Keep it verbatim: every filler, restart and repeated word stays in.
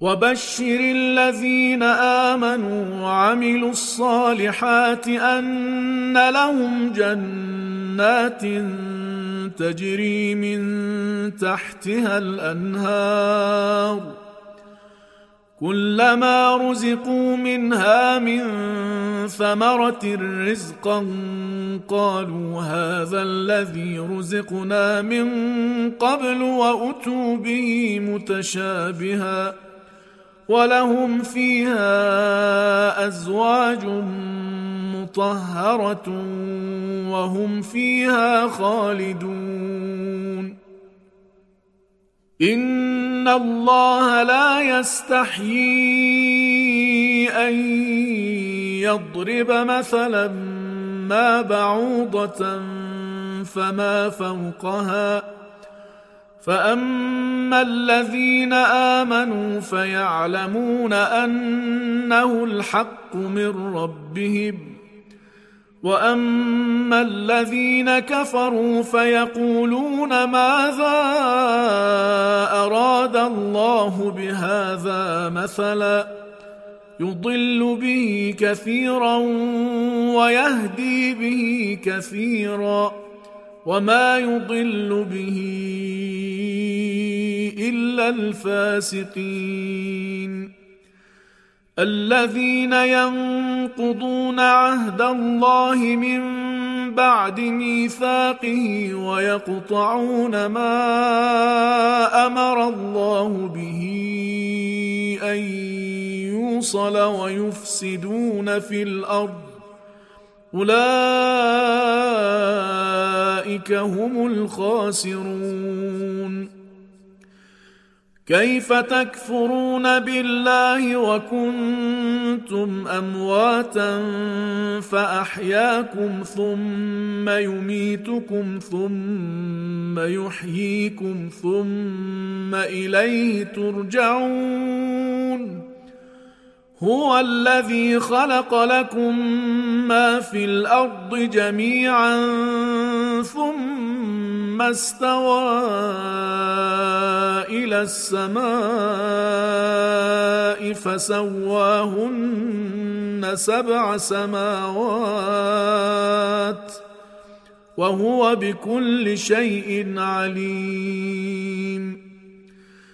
وبشر الذين آمنوا وعملوا الصالحات أن لهم جنات تجري من تحتها الأنهار كلما رزقوا منها من ثمرة رزقا قالوا هذا الذي رزقنا من قبل وأتوا به متشابها ولهم فيها أزواج مطهرة وهم فيها خالدون إن الله لا يستحيي أن يضرب مثلا ما بعوضة فما فوقها فأما الذين آمنوا فيعلمون أنه الحق من ربهم وأما الذين كفروا فيقولون ماذا أراد الله بهذا مثلا يضل به كثيرا ويهدي به كثيرا وما يضل به إلا الفاسقين الذين ينقضون عهد الله من بعد ميثاقه ويقطعون ما أمر الله به أن يوصل ويفسدون في الأرض أولئك هم الخاسرون كيف تكفرون بالله وكنتم أمواتا فأحياكم ثم يميتكم ثم يحييكم ثم إليه ترجعون هو الذي خلق لكم ما في الأرض جميعا ثم استوى إلى السماء فسواهن سبع سماوات وهو بكل شيء عليم